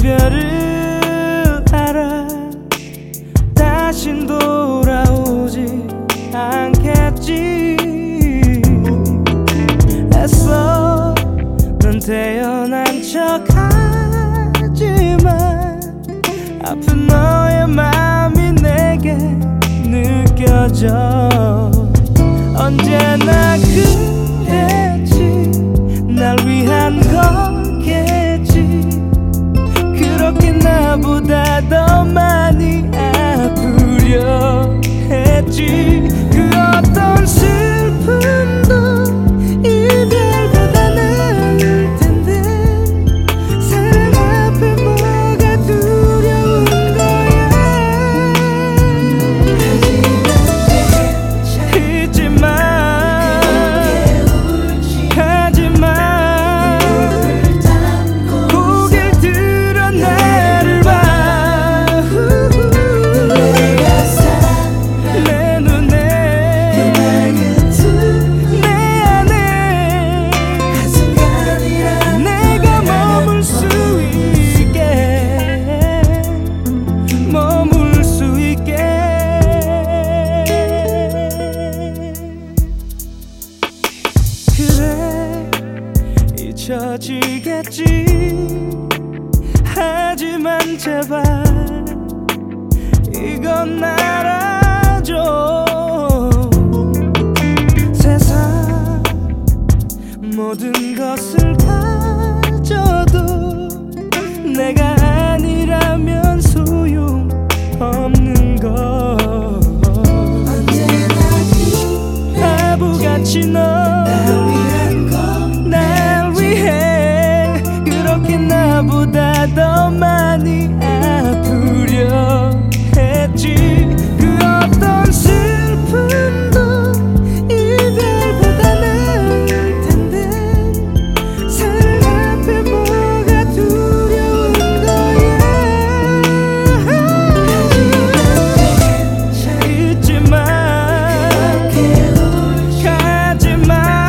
이별을 알아 다신 돌아오지 않겠지. 애써 넌 태어난 척하지만 아픈 너의 맘이 내게 느껴져. 언제나 그랬지 날 위한 거겠지. 그렇게 나보다 더 많이 아프려 했지. 그 어떤 슬픔도 이별보다 나을 텐데 사랑 앞에 뭐가 두려운 거야. 잊혀지겠지. 하지만 제발 이건 알아줘. 세상 모든 것을 가져도 내가 아니라면 소용없는 거. 언제나 바보같이 너 나보다 더 많이 아프려 했지. 그 어떤 슬픔도 이별보다 나을 텐데 사랑 앞에 뭐가 두려운 거야. 잊지마 가지마.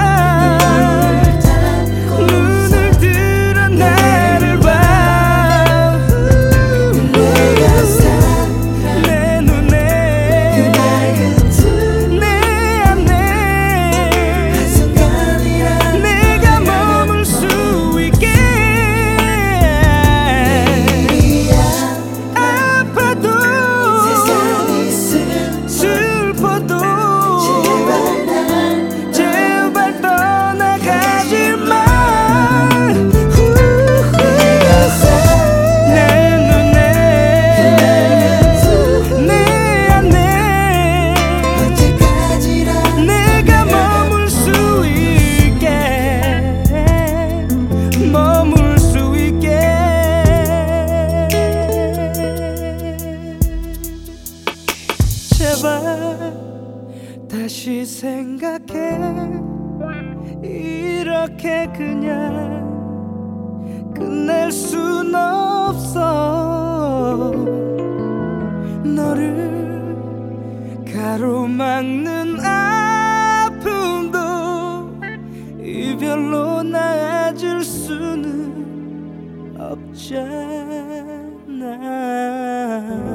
제발 다시 생각해. 이렇게 그냥 끝낼 순 없어. 너를 가로막는 아픔도 이별로 나아질 수는 없잖아.